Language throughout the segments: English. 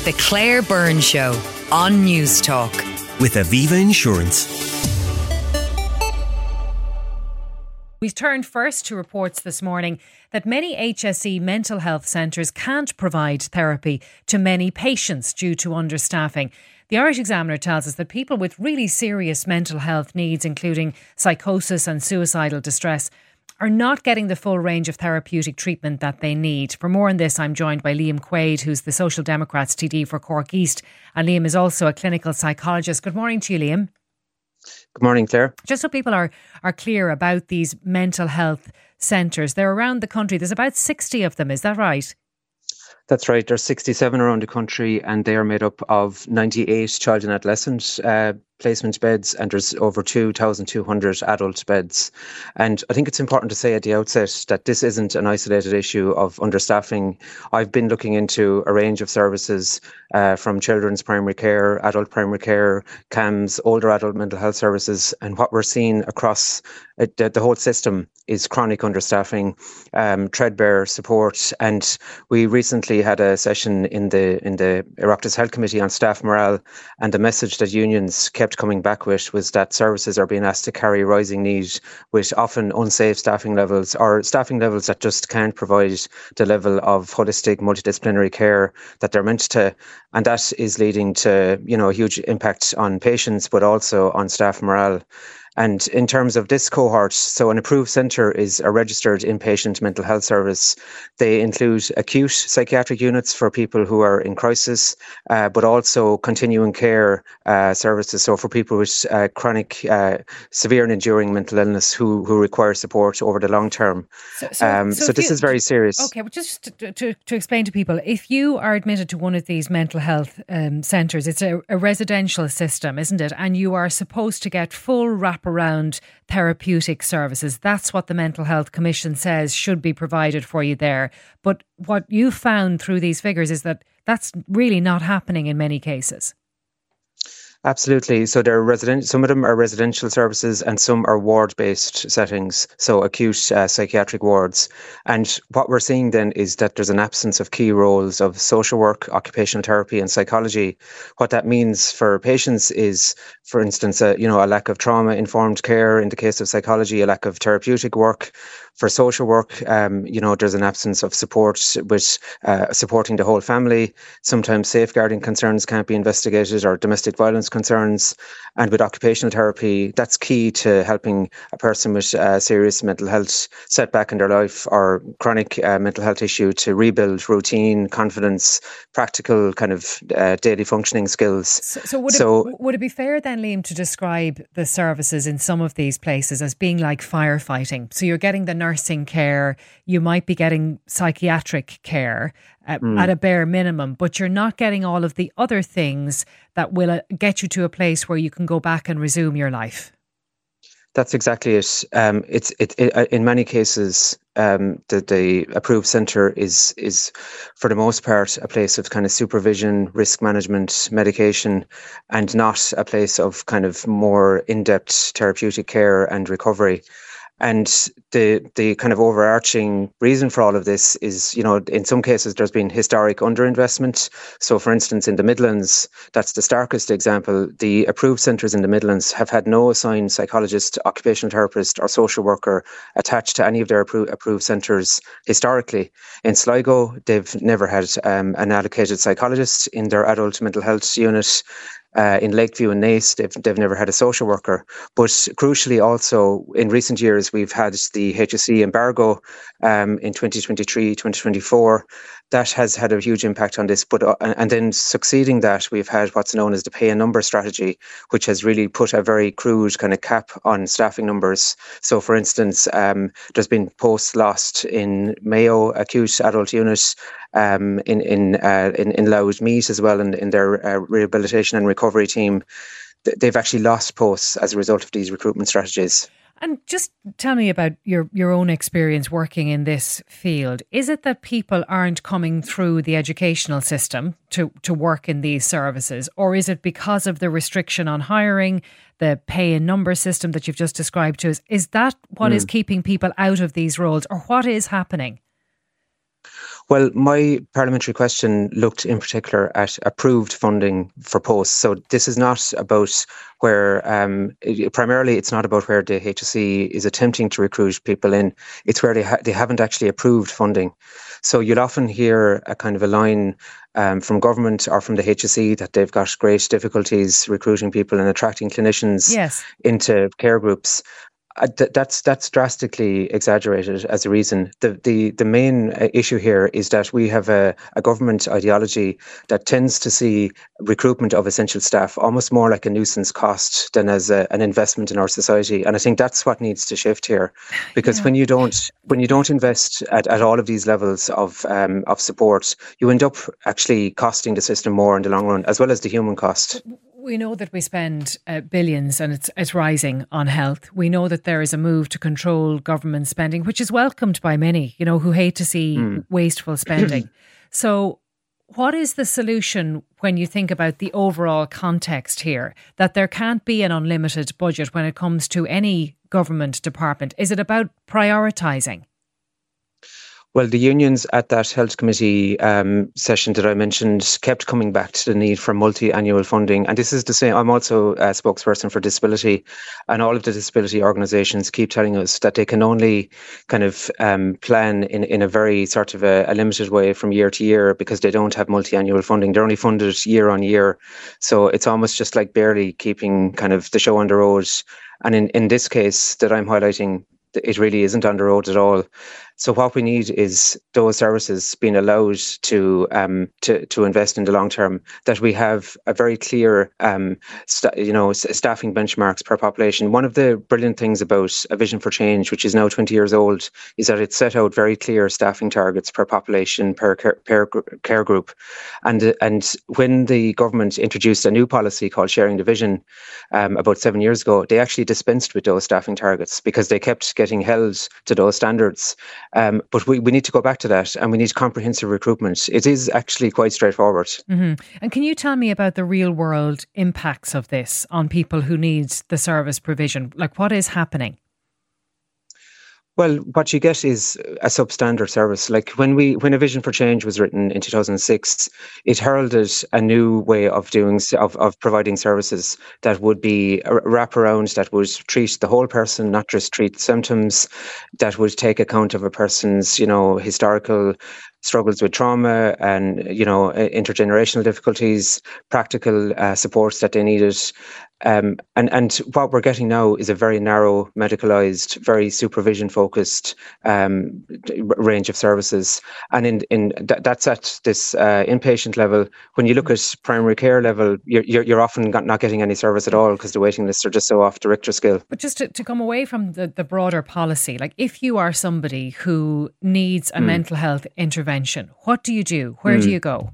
The Claire Byrne Show on News Talk. With Aviva Insurance. We've turned first to reports this morning that many HSE mental health centres can't provide therapy to many patients due to understaffing. The Irish Examiner tells us that people with really serious mental health needs, including psychosis and suicidal distress, are not getting the full range of therapeutic treatment that they need. For more on this, I'm joined by Liam Quaid, who's the Social Democrats TD for Cork East. And Liam is also a clinical psychologist. Good morning to you, Liam. Good morning, Claire. Just so people are clear about these mental health centres, they're around the country. There's about 60 of them, is that right? That's right. There's 67 around the country, and they are made up of 98 child and adolescent placement beds, and there's over 2,200 adult beds. And I think it's important to say at the outset that this isn't an isolated issue of understaffing. I've been looking into a range of services from children's primary care, adult primary care, CAMHS, older adult mental health services, and what we're seeing across the whole system is chronic understaffing, threadbare support. And we recently had a session in the Oireachtas Health Committee on staff morale, and the message that unions kept coming back with was that services are being asked to carry rising need with often unsafe staffing levels, or staffing levels that just can't provide the level of holistic multidisciplinary care that they're meant to. And that is leading to, a huge impact on patients, but also on staff morale. And in terms of this cohort, so an approved centre is a registered inpatient mental health service. They include acute psychiatric units for people who are in crisis, but also continuing care services. So for people with chronic, severe and enduring mental illness who require support over the long term. So this is very serious. Okay, well, just to explain to people, if you are admitted to one of these mental health centres, it's a residential system, isn't it? And you are supposed to get full wraparound therapeutic services. That's what the Mental Health Commission says should be provided for you there. But what you found through these figures is that that's really not happening in many cases. Absolutely. So some of them are residential services and some are ward-based settings, so acute psychiatric wards. And what we're seeing then is that there's an absence of key roles of social work, occupational therapy and psychology. What that means for patients is, for instance, a lack of trauma-informed care in the case of psychology, a lack of therapeutic work. For social work, there's an absence of support with supporting the whole family. Sometimes safeguarding concerns can't be investigated, or domestic violence concerns. And with occupational therapy, that's key to helping a person with serious mental health setback in their life or chronic mental health issue to rebuild routine, confidence, practical kind of daily functioning skills. So would it be fair then, Liam, to describe the services in some of these places as being like firefighting? So you're getting the nursing care, you might be getting psychiatric care at a bare minimum, but you're not getting all of the other things that will get you to a place where you can go back and resume your life. That's exactly it. In many cases, the approved centre is for the most part a place of kind of supervision, risk management, medication, and not a place of kind of more in-depth therapeutic care and recovery. And the kind of overarching reason for all of this is, in some cases there's been historic underinvestment. So for instance, in the Midlands, that's the starkest example. The approved centres in the Midlands have had no assigned psychologist, occupational therapist or social worker attached to any of their approved centres historically. In Sligo, they've never had an allocated psychologist in their adult mental health unit. In Lakeview and Naas, they've never had a social worker. But crucially also, in recent years, we've had the HSE embargo in 2023, 2024. That has had a huge impact on this. But and then succeeding that, we've had what's known as the pay a number strategy, which has really put a very crude kind of cap on staffing numbers. So, for instance, there's been posts lost in Mayo acute adult unit, in Louth Meath as well, in their rehabilitation and recovery team. They've actually lost posts as a result of these recruitment strategies. And just tell me about your own experience working in this field. Is it that people aren't coming through the educational system to work in these services? Or is it because of the restriction on hiring, the pay and number system that you've just described to us? Is that what is keeping people out of these roles, or what is happening? Well, my parliamentary question looked in particular at approved funding for posts. So this is not about where, primarily it's not about where the HSE is attempting to recruit people in. It's where they haven't actually approved funding. So you'll often hear a kind of a line from government or from the HSE that they've got great difficulties recruiting people and attracting clinicians into care groups. That's drastically exaggerated as a reason. The main issue here is that we have a government ideology that tends to see recruitment of essential staff almost more like a nuisance cost than as an investment in our society. And I think that's what needs to shift here, because when you don't invest at all of these levels of support, you end up actually costing the system more in the long run, as well as the human cost. We know that we spend billions and it's rising on health. We know that there is a move to control government spending, which is welcomed by many, who hate to see wasteful spending. So what is the solution when you think about the overall context here, that there can't be an unlimited budget when it comes to any government department? Is it about prioritising? Well, the unions at that health committee session that I mentioned kept coming back to the need for multi-annual funding. And this is the same. I'm also a spokesperson for disability, and all of the disability organisations keep telling us that they can only kind of plan in a very sort of a limited way from year to year, because they don't have multi-annual funding. They're only funded year on year. So it's almost just like barely keeping kind of the show on the road. And in this case that I'm highlighting, it really isn't on the road at all. So what we need is those services being allowed to invest in the long term, that we have a very clear, staffing benchmarks per population. One of the brilliant things about A Vision for Change, which is now 20 years old, is that it set out very clear staffing targets per population, per care group. And when the government introduced a new policy called Sharing the Vision about 7 years ago, they actually dispensed with those staffing targets because they kept getting held to those standards. But we need to go back to that, and we need comprehensive recruitment. It is actually quite straightforward. Mm-hmm. And can you tell me about the real world impacts of this on people who need the service provision? Like, what is happening? Well, what you get is a substandard service. Like when A Vision for Change was written in 2006, it heralded a new way of providing services that would be a wraparound, that would treat the whole person, not just treat symptoms, that would take account of a person's, historical struggles with trauma and, intergenerational difficulties, practical supports that they needed. And what we're getting now is a very narrow, medicalised, very supervision-focused range of services. And that's at this inpatient level. When you look at primary care level, you're often not getting any service at all because the waiting lists are just so off the Richter scale. But just to come away from the broader policy, like if you are somebody who needs a mental health intervention, what do you do? Where do you go?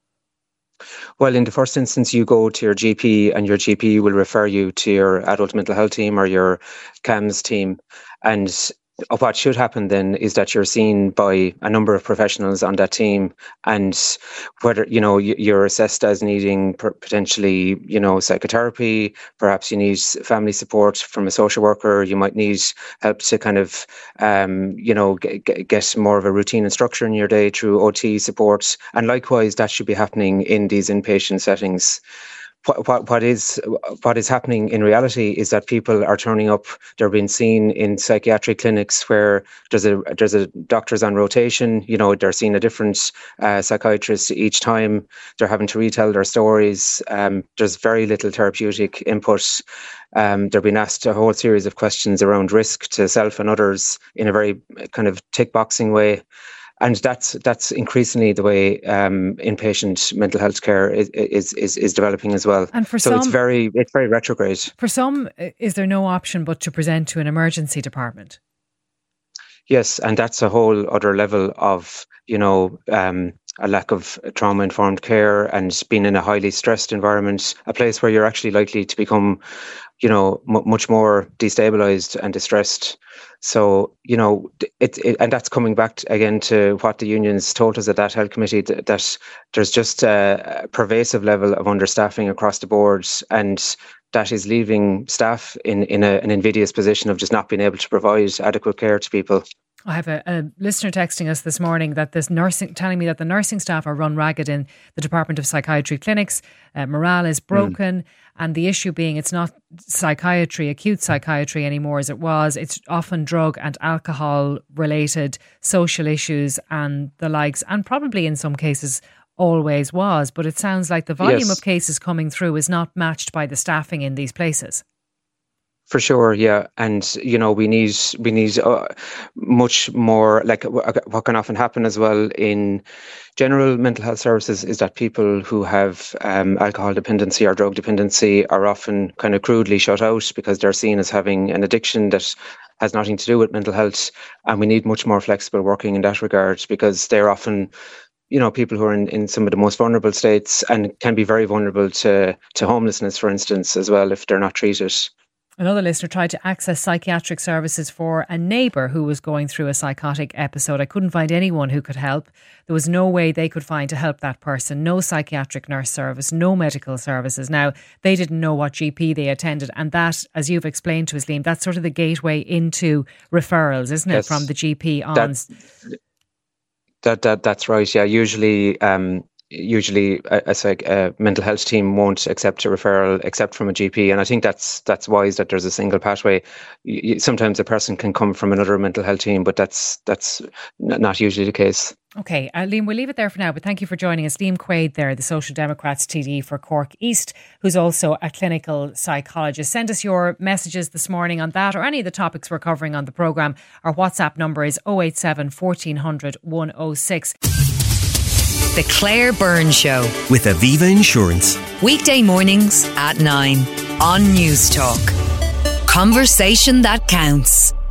Well, in the first instance, you go to your GP, and your GP will refer you to your adult mental health team or your CAMHS team. And what should happen then is that you're seen by a number of professionals on that team, and whether you're assessed as needing potentially psychotherapy, perhaps you need family support from a social worker, you might need help to kind of get more of a routine and structure in your day through OT support, and likewise that should be happening in these inpatient settings. What is happening in reality is that people are turning up. They're being seen in psychiatric clinics where there's a doctors on rotation. They're seeing a different psychiatrist each time. They're having to retell their stories. There's very little therapeutic input. They're being asked a whole series of questions around risk to self and others in a very kind of tick boxing way. And that's increasingly the way inpatient mental health care is developing as well. And for so some, it's very retrograde. For some, is there no option but to present to an emergency department? Yes, and that's a whole other level of a lack of trauma-informed care and being in a highly stressed environment, a place where you're actually likely to become much more destabilized and distressed. So, and that's coming back again to what the unions told us at that health committee, that there's just a pervasive level of understaffing across the board, and that is leaving staff in an invidious position of just not being able to provide adequate care to people. I have a listener texting us this morning that telling me that the nursing staff are run ragged in the Department of Psychiatry clinics. Morale is broken. And the issue being it's not psychiatry, acute psychiatry anymore as it was. It's often drug and alcohol related social issues and the likes, and probably in some cases always was. But it sounds like the volume of cases coming through is not matched by the staffing in these places. For sure, yeah, and we need much more. Like what can often happen as well in general mental health services is that people who have alcohol dependency or drug dependency are often kind of crudely shut out because they're seen as having an addiction that has nothing to do with mental health, and we need much more flexible working in that regard because they're often people who are in some of the most vulnerable states and can be very vulnerable to homelessness, for instance, as well if they're not treated. Another listener tried to access psychiatric services for a neighbour who was going through a psychotic episode. I couldn't find anyone who could help. There was no way they could find to help that person. No psychiatric nurse service, no medical services. Now, they didn't know what GP they attended. And that, as you've explained to us, Liam, that's sort of the gateway into referrals, isn't it? From the GP on. That's right. Yeah, usually a mental health team won't accept a referral except from a GP, and I think that's wise that there's a single pathway. Sometimes a person can come from another mental health team, but that's not usually the case. Okay, Liam, we'll leave it there for now, but thank you for joining us. Liam Quaid there, the Social Democrats TD for Cork East, who's also a clinical psychologist. Send us your messages this morning on that or any of the topics we're covering on the programme. Our WhatsApp number is 087 1400 106. The Claire Byrne Show with Aviva Insurance. Weekday mornings at 9 on News Talk. Conversation that counts.